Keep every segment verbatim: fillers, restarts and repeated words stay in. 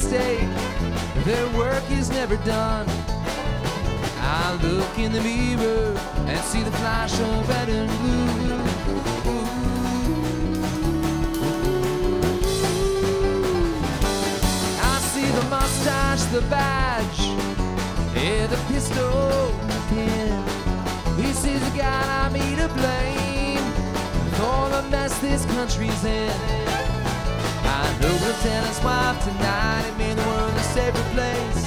mistake, their work is never done. I look in the mirror and see the flash of red and blue. I see the mustache, the badge, yeah, the pistol, the pin. He sees the guy I me to blame for the mess this country's in. I know Lieutenant's wife tonight, it made the world a safer place.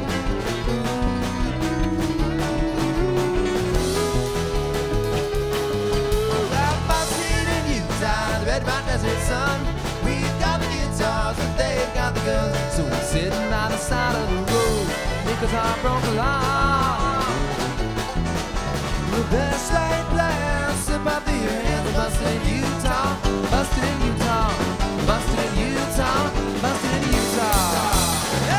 Desert sun, we've got the guitars, but they've got the guns. So we're sitting by the side of the road because I broke the law. The best laid plans, sympathy, your hands, busted in Utah, busted in Utah, busted in Utah, busted in Utah. Yeah.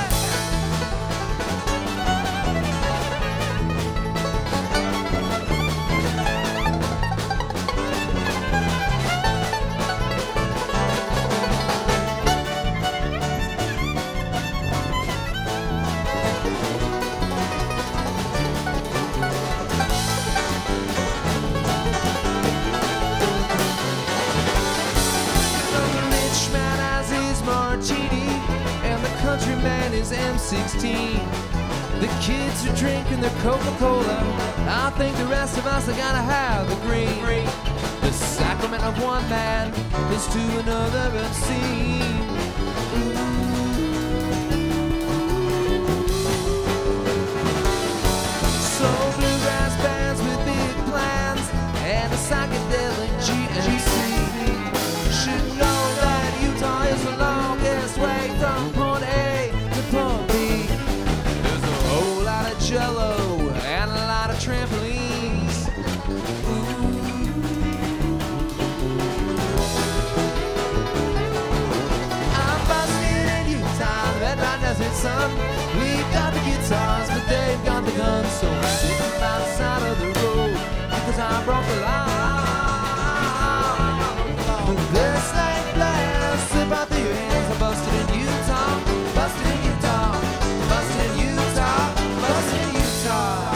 Countryman is M sixteen. The kids are drinking their Coca-Cola. I think the rest of us are gonna have the green. The sacrament of one man is to another obscene. So bluegrass bands with big plans and a psychedelic G M C should know that Utah is the longest way from point A to point B. There's a whole lot of jello and a lot of trampolines. Ooh. I'm busted in Utah, the red right desert sun. We've got the guitars, but they've got the guns. So I'm sitting by the side of the road because I broke the law. This ain't blast, slip out through your hands. I'm busted in Utah, busted in Utah, busted in Utah, busted in Utah.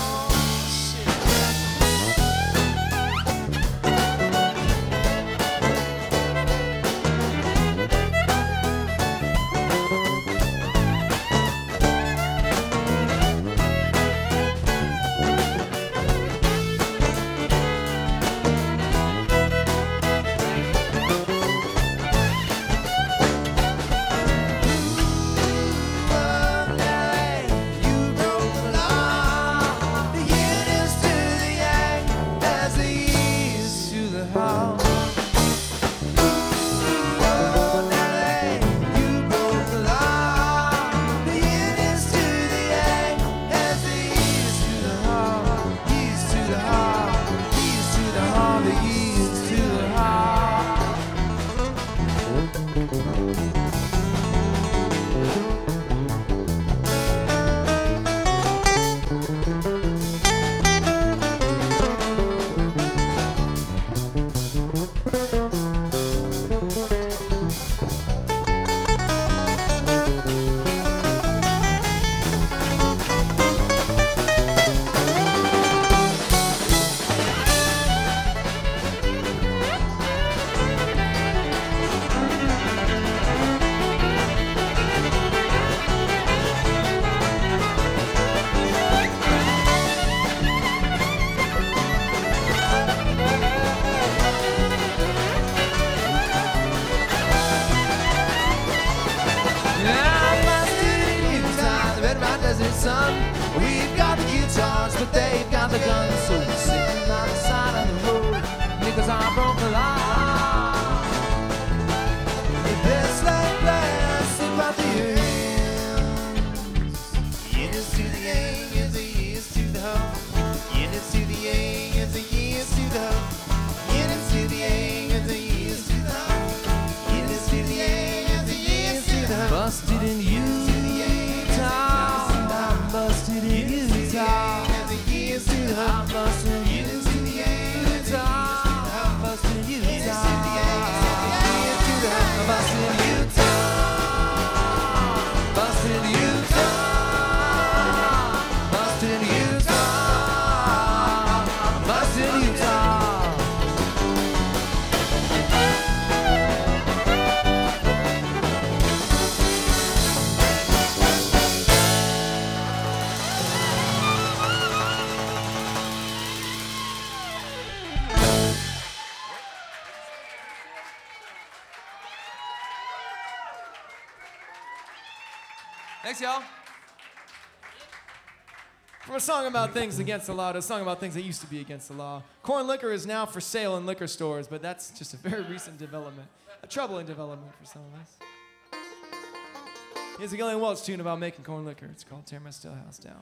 Son, we've got the guitars, but they've got the guns. So we're sitting on the side of the road because I broke the law. The best laid plans slip out the ends. Years to the A, years the years to the home. Years to the A, years the years to the home. Years to the A, years the years to the home. Years to the A, years the years to the home. Busted in Utah. Busted in Utah. I'm busted Thanks, y'all. From a song about things against the law to a song about things that used to be against the law. Corn liquor is now for sale in liquor stores, but that's just a very recent development. A troubling development for some of us. Here's a Gillian Welch tune about making corn liquor. It's called Tear My Stillhouse Down.